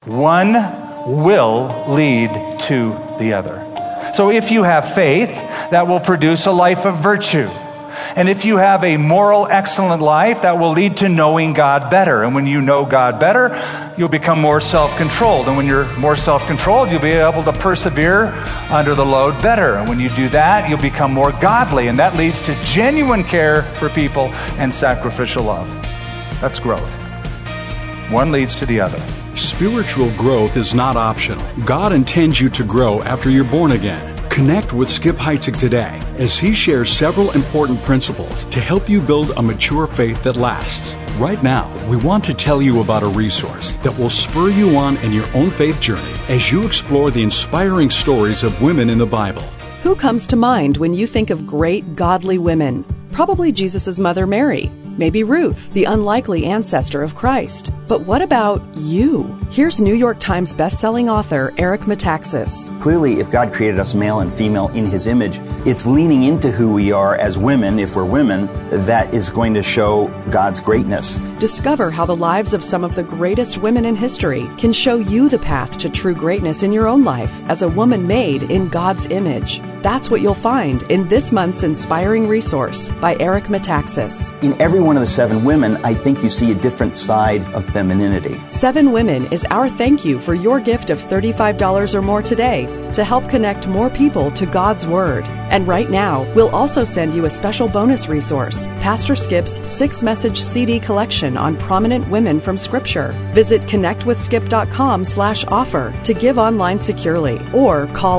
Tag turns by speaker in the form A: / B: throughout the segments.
A: One will lead to the other. So if you have faith, that will produce a life of virtue. And if you have a moral, excellent life, that will lead to knowing God better. And when you know God better, you'll become more self-controlled. And when you're more self-controlled, you'll be able to persevere under the load better. And when you do that, you'll become more godly. And that leads to genuine care for people and sacrificial love. That's growth. One leads to the other.
B: Spiritual growth is not optional. God intends you to grow after you're born again. Connect with Skip Heitzig today as he shares several important principles to help you build a mature faith that lasts. Right now, we want to tell you about a resource that will spur you on in your own faith journey as you explore the inspiring stories of women in the Bible.
C: Who comes to mind when you think of great godly women? Probably Jesus' mother Mary. Maybe Ruth, the unlikely ancestor of Christ. But what about you? Here's New York Times bestselling author Eric Metaxas.
D: Clearly, if God created us male and female in His image, it's leaning into who we are as women, if we're women, that is going to show God's greatness.
C: Discover how the lives of some of the greatest women in history can show you the path to true greatness in your own life as a woman made in God's image. That's what you'll find in this month's inspiring resource by Eric Metaxas.
D: In every one of the 7 women, I think you see a different side of femininity.
C: 7 Women is our thank you for your gift of $35 or more today to help connect more people to God's Word. And right now, we'll also send you a special bonus resource, Pastor Skip's 6-message CD collection on prominent women from Scripture. Visit connectwithskip.com/offer to give online securely or call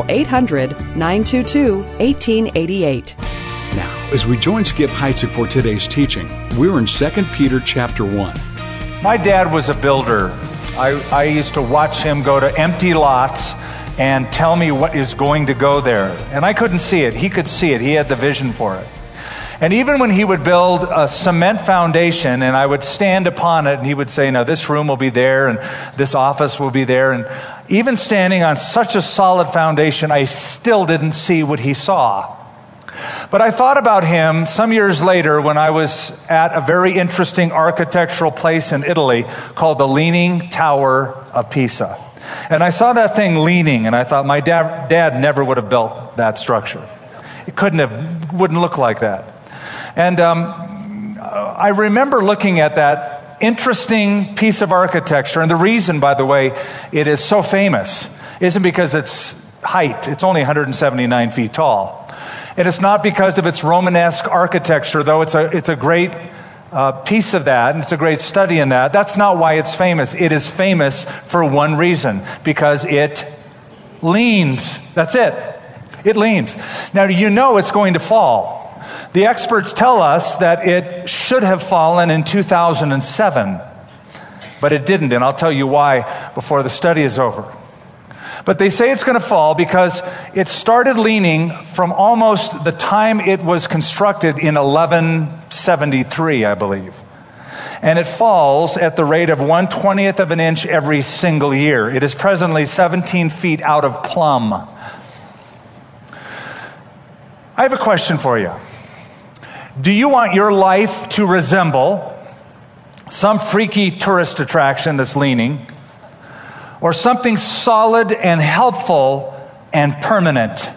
C: 800-922-1888.
B: Now, as we join Skip Heitzig for today's teaching, we're in 2 Peter chapter 1.
A: My dad was a builder. I used to watch him go to empty lots and tell me what is going to go there. And I couldn't see it. He could see it. He had the vision for it. And even when he would build a cement foundation and I would stand upon it and he would say, no, this room will be there and this office will be there. And even standing on such a solid foundation, I still didn't see what he saw. But I thought about him some years later when I was at a very interesting architectural place in Italy called the Leaning Tower of Pisa. And I saw that thing leaning, and I thought my dad never would have built that structure. It wouldn't look like that. And I remember looking at that interesting piece of architecture, and the reason, by the way, it is so famous isn't because its height. It's only 179 feet tall. And it's not because of its Romanesque architecture, though it's a great piece of that, and it's a great study in that. That's not why it's famous. It is famous for one reason, because it leans. That's it. It leans. Now, you know it's going to fall. The experts tell us that it should have fallen in 2007, but it didn't, and I'll tell you why before the study is over. But they say it's going to fall because it started leaning from almost the time it was constructed in 1173, I believe. And it falls at the rate of 1/20th of an inch every single year. It is presently 17 feet out of plumb. I have a question for you. Do you want your life to resemble some freaky tourist attraction that's leaning, or something solid and helpful and permanent?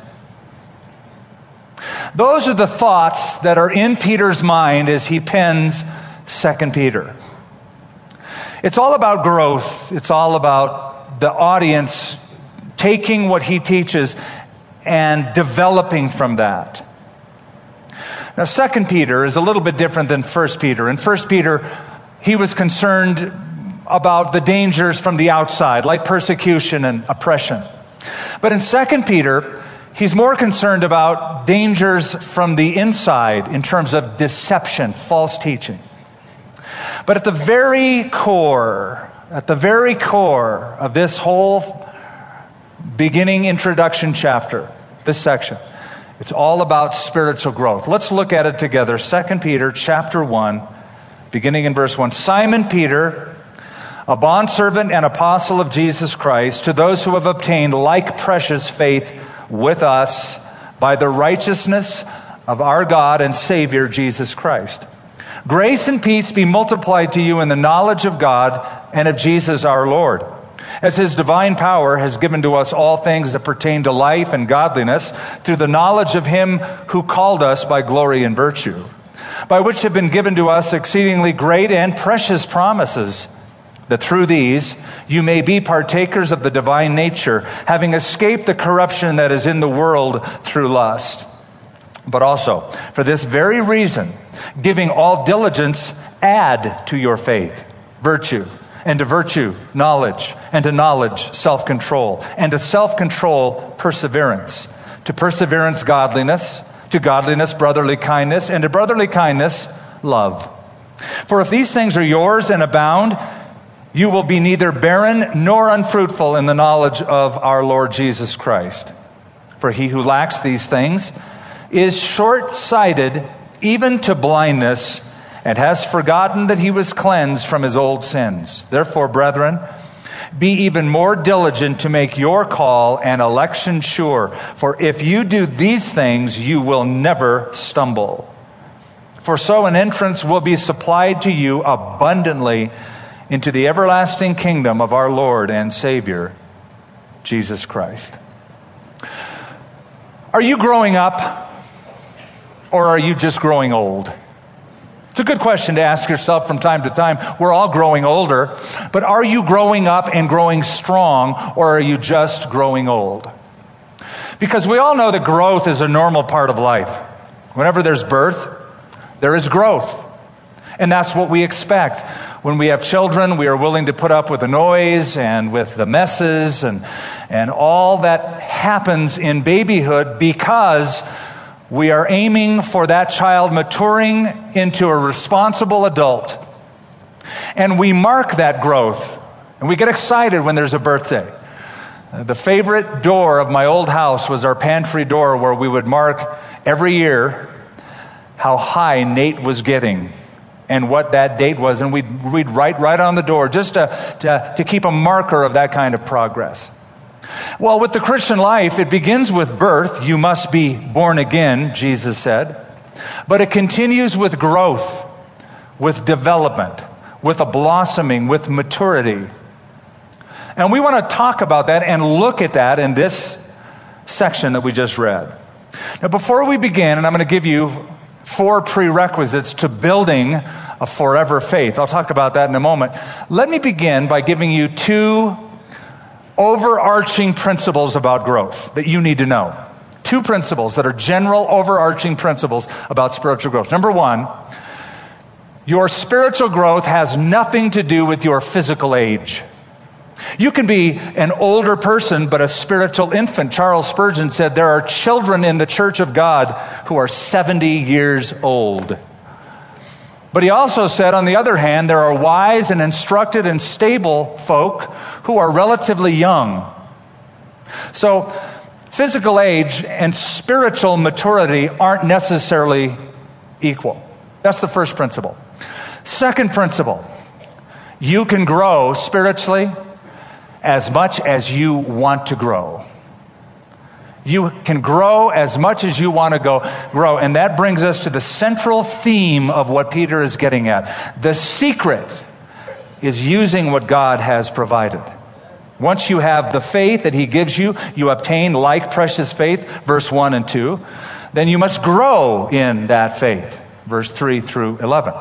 A: Those are the thoughts that are in Peter's mind as he pens 2 Peter. It's all about growth. It's all about the audience taking what he teaches and developing from that. Now, 2 Peter is a little bit different than 1 Peter. In 1 Peter, he was concerned about the dangers from the outside, like persecution and oppression. But in 2 Peter, he's more concerned about dangers from the inside in terms of deception, false teaching. But at the very core of this whole beginning introduction chapter, this section, it's all about spiritual growth. Let's look at it together. 2 Peter chapter 1, beginning in verse 1. Simon Peter, a bondservant and apostle of Jesus Christ, to those who have obtained like precious faith with us by the righteousness of our God and Savior Jesus Christ. Grace and peace be multiplied to you in the knowledge of God and of Jesus our Lord, as his divine power has given to us all things that pertain to life and godliness through the knowledge of him who called us by glory and virtue, by which have been given to us exceedingly great and precious promises, that through these you may be partakers of the divine nature, having escaped the corruption that is in the world through lust. But also, for this very reason, giving all diligence, add to your faith virtue, and to virtue, knowledge, and to knowledge, self-control, and to self-control, perseverance, to perseverance, godliness, to godliness, brotherly kindness, and to brotherly kindness, love. For if these things are yours and abound, you will be neither barren nor unfruitful in the knowledge of our Lord Jesus Christ. For he who lacks these things is short-sighted even to blindness, and has forgotten that he was cleansed from his old sins. Therefore, brethren, be even more diligent to make your call and election sure. For if you do these things, you will never stumble. For so an entrance will be supplied to you abundantly into the everlasting kingdom of our Lord and Savior, Jesus Christ. Are you growing up, or are you just growing old? It's a good question to ask yourself from time to time. We're all growing older, but are you growing up and growing strong, or are you just growing old? Because we all know that growth is a normal part of life. Whenever there's birth, there is growth. And that's what we expect. When we have children, we are willing to put up with the noise and with the messes and all that happens in babyhood, because we are aiming for that child maturing into a responsible adult. And we mark that growth. And we get excited when there's a birthday. The favorite door of my old house was our pantry door, where we would mark every year how high Nate was getting and what that date was. And we'd write right on the door just to keep a marker of that kind of progress. Well, with the Christian life, it begins with birth. You must be born again, Jesus said. But it continues with growth, with development, with a blossoming, with maturity. And we want to talk about that and look at that in this section that we just read. Now, before we begin, and I'm going to give you 4 prerequisites to building a forever faith. I'll talk about that in a moment. Let me begin by giving you 2 overarching principles about growth that you need to know. 2 principles that are general overarching principles about spiritual growth. Number 1, your spiritual growth has nothing to do with your physical age. You can be an older person, but a spiritual infant. Charles Spurgeon said there are children in the church of God who are 70 years old. But he also said, on the other hand, there are wise and instructed and stable folk who are relatively young. So, physical age and spiritual maturity aren't necessarily equal. That's the first principle. Second principle, you can grow spiritually as much as you want to grow. You can grow as much as you want to grow. And that brings us to the central theme of what Peter is getting at. The secret is using what God has provided. Once you have the faith that he gives you, you obtain like precious faith, verse 1 and 2. Then you must grow in that faith, verse 3 through 11.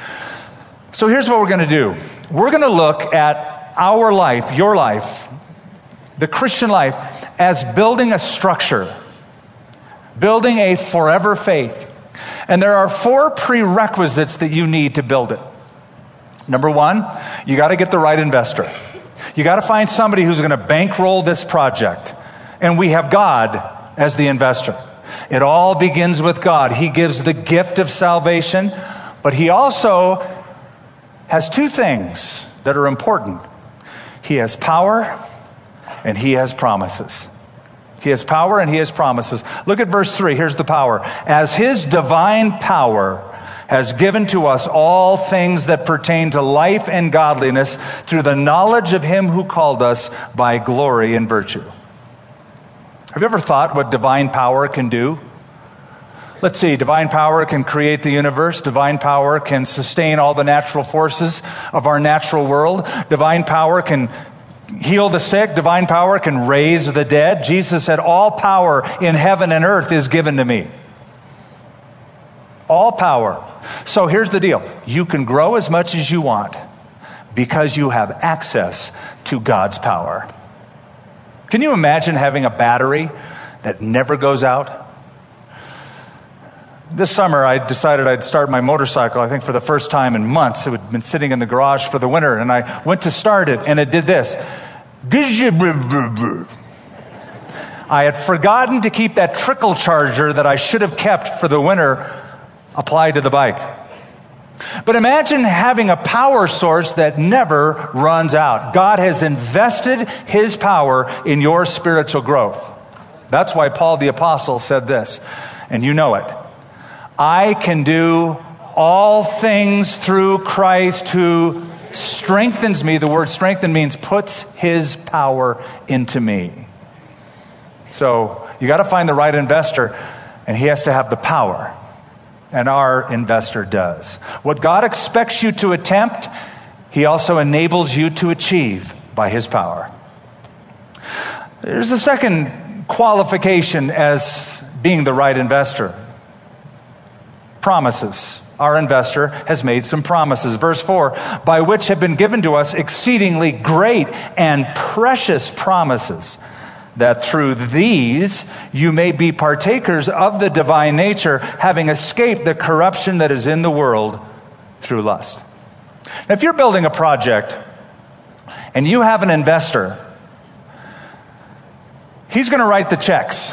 A: So here's what we're going to do. We're going to look at our life, your life, the Christian life, as building a structure, building a forever faith. And there are 4 prerequisites that you need to build it. Number 1, you got to get the right investor. You got to find somebody who's going to bankroll this project. And we have God as the investor. It all begins with God. He gives the gift of salvation, but he also has 2 things that are important. He has power and he has promises. He has power and he has promises. Look at verse 3. Here's the power. As his divine power has given to us all things that pertain to life and godliness through the knowledge of him who called us by glory and virtue. Have you ever thought what divine power can do? Let's see, divine power can create the universe. Divine power can sustain all the natural forces of our natural world. Divine power can heal the sick. Divine power can raise the dead. Jesus said, all power in heaven and earth is given to me. All power. So here's the deal. You can grow as much as you want because you have access to God's power. Can you imagine having a battery that never goes out? This summer, I decided I'd start my motorcycle, I think for the first time in months. It had been sitting in the garage for the winter, and I went to start it, and it did this. I had forgotten to keep that trickle charger that I should have kept for the winter applied to the bike. But imagine having a power source that never runs out. God has invested His power in your spiritual growth. That's why Paul the Apostle said this, and you know it. I can do all things through Christ who strengthens me. The word strengthen means puts His power into me. So you got to find the right investor, and he has to have the power. And our investor does. What God expects you to attempt, He also enables you to achieve by His power. There's a second qualification as being the right investor. Promises. Our investor has made some promises. Verse 4, by which have been given to us exceedingly great and precious promises, that through these you may be partakers of the divine nature, having escaped the corruption that is in the world through lust. Now, if you're building a project and you have an investor, he's going to write the checks.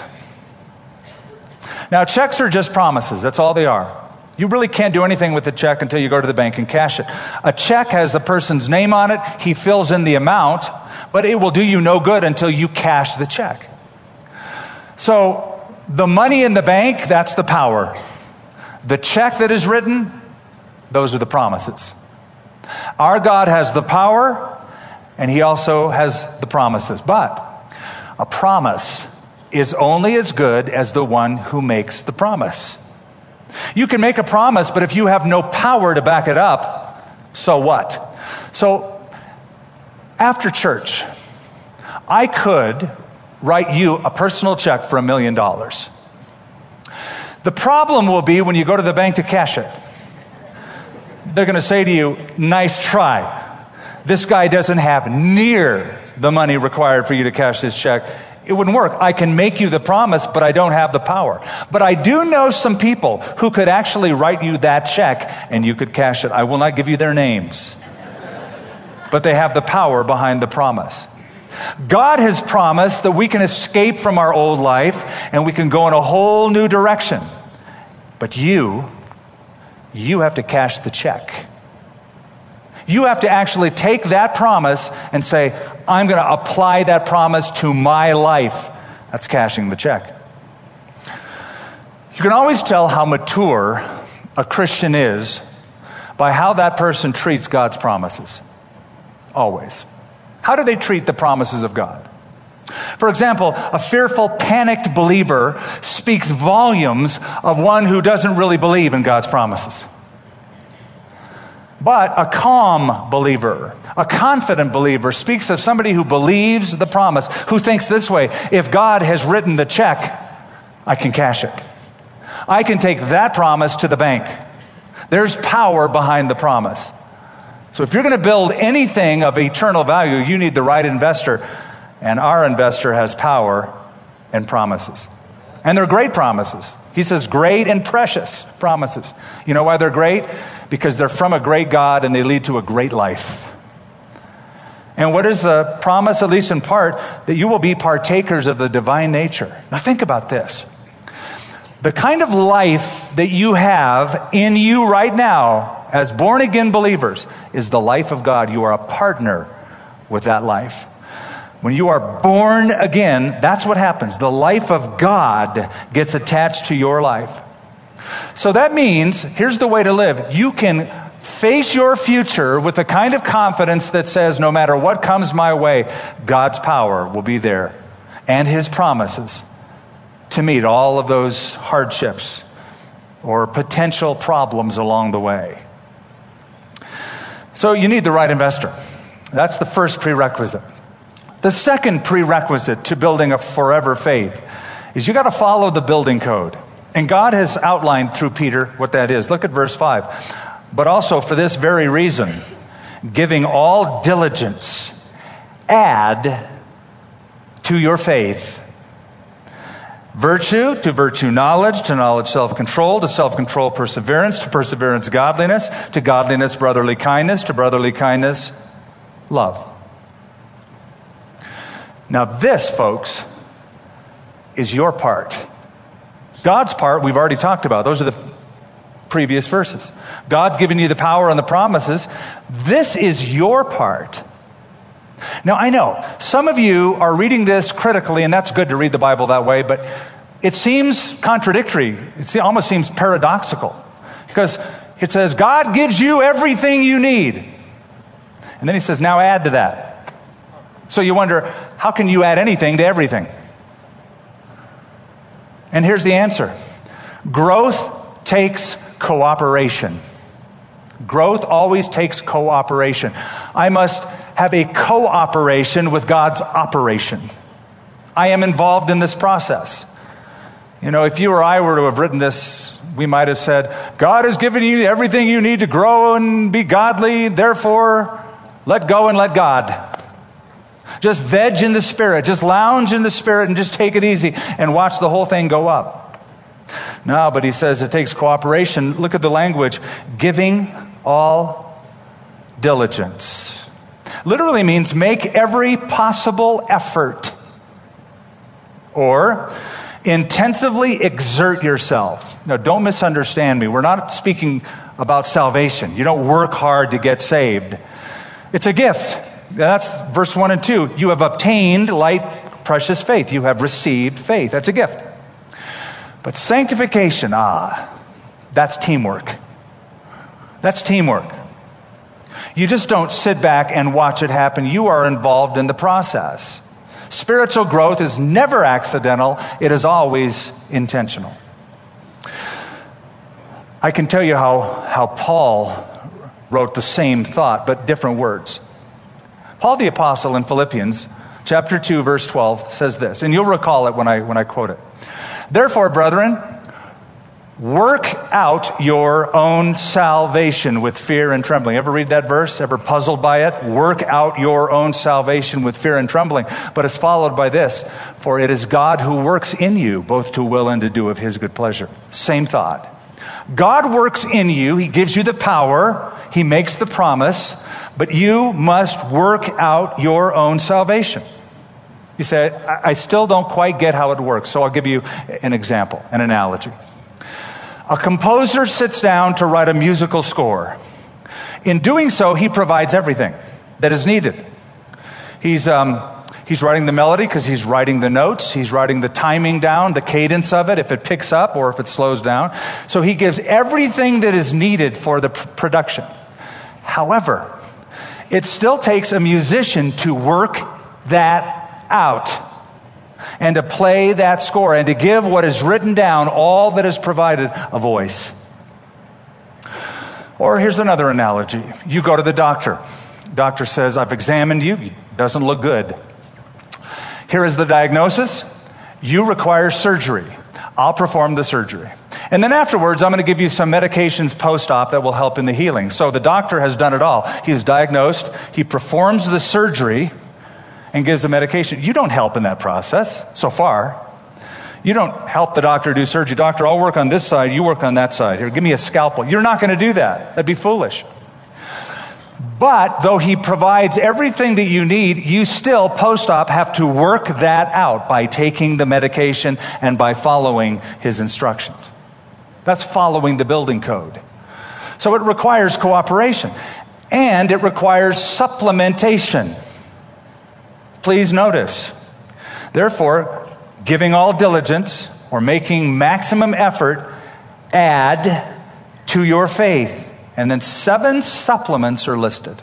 A: Now, checks are just promises. That's all they are. You really can't do anything with the check until you go to the bank and cash it. A check has the person's name on it. He fills in the amount, but it will do you no good until you cash the check. So the money in the bank, that's the power. The check that is written, those are the promises. Our God has the power, and He also has the promises. But a promise is only as good as the one who makes the promise. You can make a promise, but if you have no power to back it up, so what? So after church, I could write you a personal check for $1 million. The problem will be when you go to the bank to cash it. They're going to say to you, nice try. This guy doesn't have near the money required for you to cash this check. It wouldn't work. I can make you the promise, but I don't have the power. But I do know some people who could actually write you that check and you could cash it. I will not give you their names, but they have the power behind the promise. God has promised that we can escape from our old life and we can go in a whole new direction. But you have to cash the check. You have to actually take that promise and say, I'm going to apply that promise to my life. That's cashing the check. You can always tell how mature a Christian is by how that person treats God's promises. Always. How do they treat the promises of God? For example, a fearful, panicked believer speaks volumes of one who doesn't really believe in God's promises. But a calm believer, a confident believer, speaks of somebody who believes the promise, who thinks this way: if God has written the check, I can cash it. I can take that promise to the bank. There's power behind the promise. So if you're going to build anything of eternal value, you need the right investor. And our investor has power and promises. And they're great promises. He says great and precious promises. You know why they're great? Because they're from a great God and they lead to a great life. And what is the promise, at least in part? That you will be partakers of the divine nature. Now think about this. The kind of life that you have in you right now as born-again believers is the life of God. You are a partner with that life. When you are born again, that's what happens. The life of God gets attached to your life. So that means, here's the way to live. You can face your future with the kind of confidence that says, no matter what comes my way, God's power will be there and His promises to meet all of those hardships or potential problems along the way. So you need the right investor. That's the first prerequisite. The second prerequisite to building a forever faith is you got to follow the building code. And God has outlined through Peter what that is. Look at verse 5. But also for this very reason, giving all diligence, add to your faith virtue, to virtue knowledge, to knowledge self-control, to self-control perseverance, to perseverance godliness, to godliness brotherly kindness, to brotherly kindness love. Now this, folks, is your part. God's part we've already talked about. Those are the previous verses. God's given you the power and the promises. This is your part. Now, I know some of you are reading this critically, and that's good to read the Bible that way, but it seems contradictory. It almost seems paradoxical, because it says, God gives you everything you need. And then he says, now add to that. So you wonder, how can you add anything to everything? And here's the answer. Growth takes cooperation. Growth always takes cooperation. I must have a cooperation with God's operation. I am involved in this process. You know, if you or I were to have written this, we might have said, God has given you everything you need to grow and be godly, therefore let go and let God. Just veg in the Spirit, just lounge in the Spirit and just take it easy and watch the whole thing go up. No, but he says it takes cooperation. Look at the language. Giving all diligence. Literally means make every possible effort. Or intensively exert yourself. Now, don't misunderstand me. We're not speaking about salvation. You don't work hard to get saved. It's a gift. That's verse 1 and 2. You have obtained light, precious faith. You have received faith. That's a gift. But sanctification, that's teamwork. That's teamwork. You just don't sit back and watch it happen. You are involved in the process. Spiritual growth is never accidental. It is always intentional. I can tell you how Paul wrote the same thought, but different words. Paul the Apostle in Philippians chapter 2, verse 12 says this, and you'll recall it when I quote it. Therefore, brethren, work out your own salvation with fear and trembling. Ever read that verse? Ever puzzled by it? Work out your own salvation with fear and trembling. But it's followed by this. For it is God who works in you, both to will and to do of his good pleasure. Same thought. God works in you. He gives you the power. He makes the promise. But you must work out your own salvation. You say, I still don't quite get how it works. So I'll give you an example, an analogy. A composer sits down to write a musical score. In doing so, he provides everything that is needed. He's writing the melody because he's writing the notes. He's writing the timing down, the cadence of it, if it picks up or if it slows down. So he gives everything that is needed for the production. However, it still takes a musician to work that out and to play that score and to give what is written down, all that is provided, a voice. Or here's another analogy. You go to the doctor. Doctor says, I've examined you. It doesn't look good. Here is the diagnosis. You require surgery. I'll perform the surgery. And then afterwards, I'm going to give you some medications post-op that will help in the healing. So the doctor has done it all. He is diagnosed. He performs the surgery and gives the medication. You don't help in that process so far. You don't help the doctor do surgery. Doctor, I'll work on this side. You work on that side. Here, give me a scalpel. You're not going to do that. That'd be foolish. But though he provides everything that you need, you still post-op have to work that out by taking the medication and by following his instructions. That's following the building code. So it requires cooperation and it requires supplementation. Please notice. Therefore, giving all diligence or making maximum effort, add to your faith. And then 7 supplements are listed.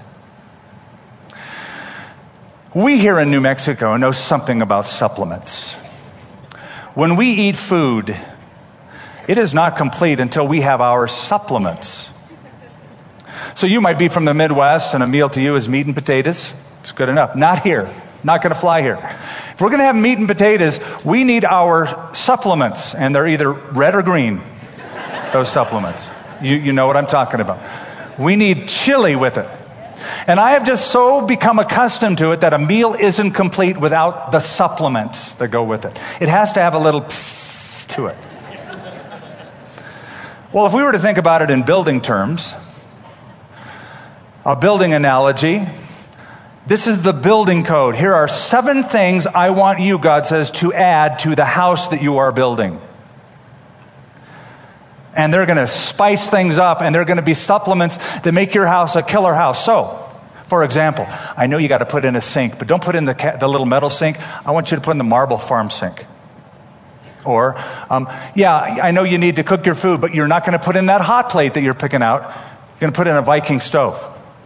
A: We here in New Mexico know something about supplements. When we eat food, it is not complete until we have our supplements. So you might be from the Midwest and a meal to you is meat and potatoes. It's good enough. Not here. Not going to fly here. If we're going to have meat and potatoes, we need our supplements, and they're either red or green, those supplements. You know what I'm talking about. We need chili with it. And I have just so become accustomed to it that a meal isn't complete without the supplements that go with it. It has to have a little psst to it. Well, if we were to think about it in building terms, a building analogy, this is the building code. Here are 7 things I want you, God says, to add to the house that you are building. And they're going to spice things up, and they're going to be supplements that make your house a killer house. So, for example, I know you got to put in a sink, but don't put in the little metal sink. I want you to put in the marble farm sink. Or, I know you need to cook your food, but you're not going to put in that hot plate that you're picking out. You're going to put in a Viking stove.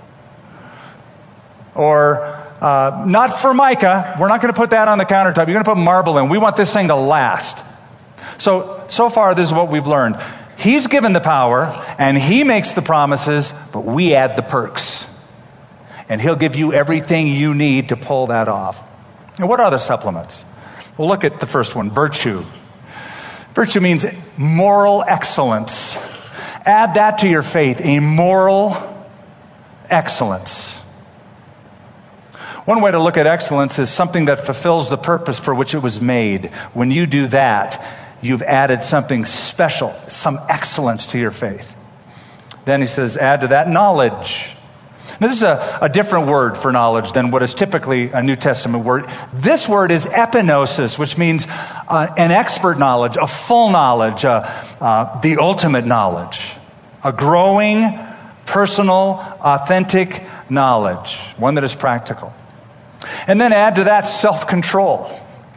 A: Or, not Formica. We're not going to put that on the countertop. You're going to put marble in. We want this thing to last. So far, this is what we've learned. He's given the power, and He makes the promises, but we add the perks. And He'll give you everything you need to pull that off. And what are the supplements? Well, look at the first one, virtue. Virtue means moral excellence. Add that to your faith, a moral excellence. One way to look at excellence is something that fulfills the purpose for which it was made. When you do that, you've added something special, some excellence to your faith. Then he says, add to that knowledge. Now, this is a different word for knowledge than what is typically a New Testament word. This word is epignosis, which means an expert knowledge, a full knowledge, the ultimate knowledge, a growing, personal, authentic knowledge, one that is practical. And then add to that self-control.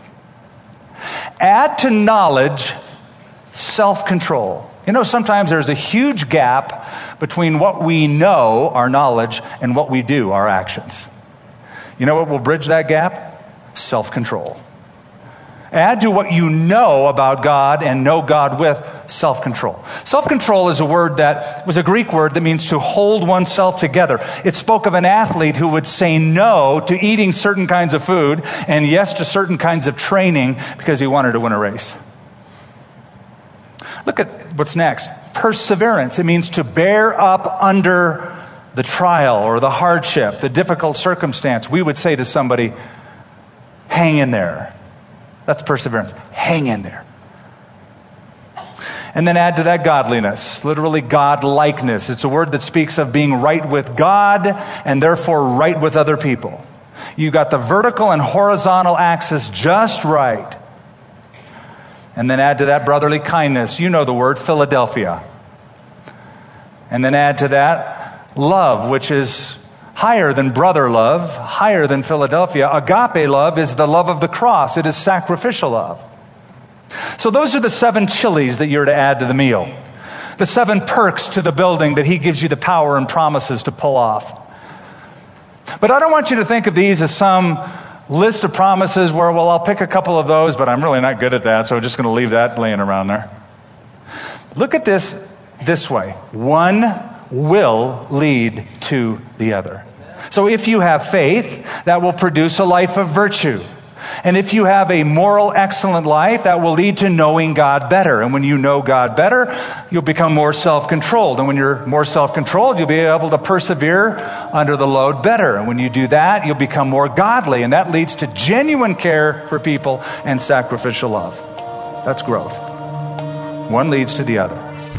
A: Add to knowledge self-control. You know, sometimes there's a huge gap between what we know, our knowledge, and what we do, our actions. You know what will bridge that gap? Self-control. Add to what you know about God and know God with self-control. Self-control is a word that was a Greek word that means to hold oneself together. It spoke of an athlete who would say no to eating certain kinds of food and yes to certain kinds of training because he wanted to win a race. Look at what's next. Perseverance. It means to bear up under the trial or the hardship, the difficult circumstance. We would say to somebody, hang in there. That's perseverance. Hang in there. And then add to that godliness, literally God-likeness. It's a word that speaks of being right with God and therefore right with other people. You got the vertical and horizontal axis just right. And then add to that brotherly kindness. You know the word, Philadelphia. And then add to that love, which is higher than brother love, higher than Philadelphia. Agape love is the love of the cross. It is sacrificial love. So those are the 7 chilies that you're to add to the meal. The 7 perks to the building that He gives you the power and promises to pull off. But I don't want you to think of these as some list of promises where, well, I'll pick a couple of those, but I'm really not good at that, so I'm just going to leave that laying around there. Look at this way. One will lead to the other. So if you have faith, that will produce a life of virtue. And if you have a moral, excellent life, that will lead to knowing God better. And when you know God better, you'll become more self-controlled. And when you're more self-controlled, you'll be able to persevere under the load better. And when you do that, you'll become more godly. And that leads to genuine care for people and sacrificial love. That's growth. One leads to the other.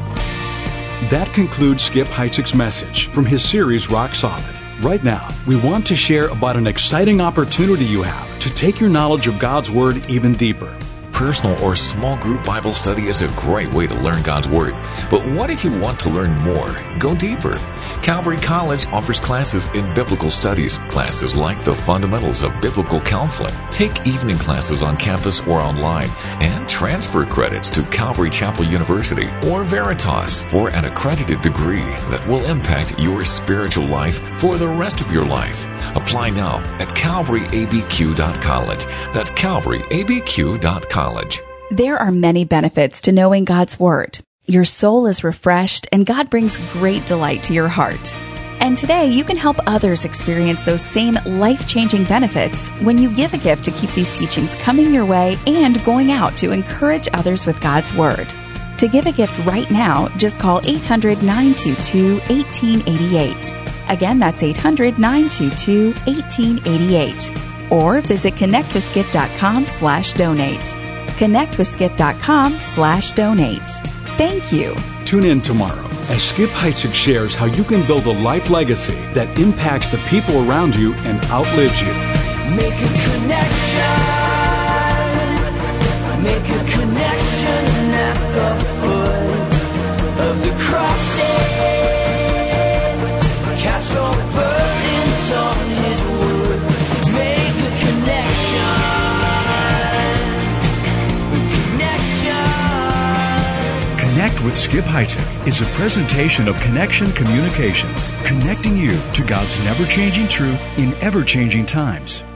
B: That concludes Skip Heitzig's message from his series, Rock Solid. Right now, we want to share about an exciting opportunity you have to take your knowledge of God's Word even deeper.
E: Personal or small group Bible study is a great way to learn God's Word. But what if you want to learn more? Go deeper. Calvary College offers classes in biblical studies, classes like the fundamentals of biblical counseling. Take evening classes on campus or online, and transfer credits to Calvary Chapel University or Veritas for an accredited degree that will impact your spiritual life for the rest of your life. Apply now at calvaryabq.college. That's calvaryabq.college.
F: There are many benefits to knowing God's Word. Your soul is refreshed, and God brings great delight to your heart. And today, you can help others experience those same life-changing benefits when you give a gift to keep these teachings coming your way and going out to encourage others with God's Word. To give a gift right now, just call 800-922-1888. Again, that's 800-922-1888. Or visit connectwithskip.com/donate. connectwithskip.com/donate. Thank you.
B: Tune in tomorrow as Skip Heitzig shares how you can build a life legacy that impacts the people around you and outlives you.
G: Make a connection. Make a connection at the foot of the cross. Cast all burdens on His wood. Make a connection.
H: Connect with Skip Heitzig is a presentation of Connection Communications, connecting you to God's never-changing truth in ever-changing times.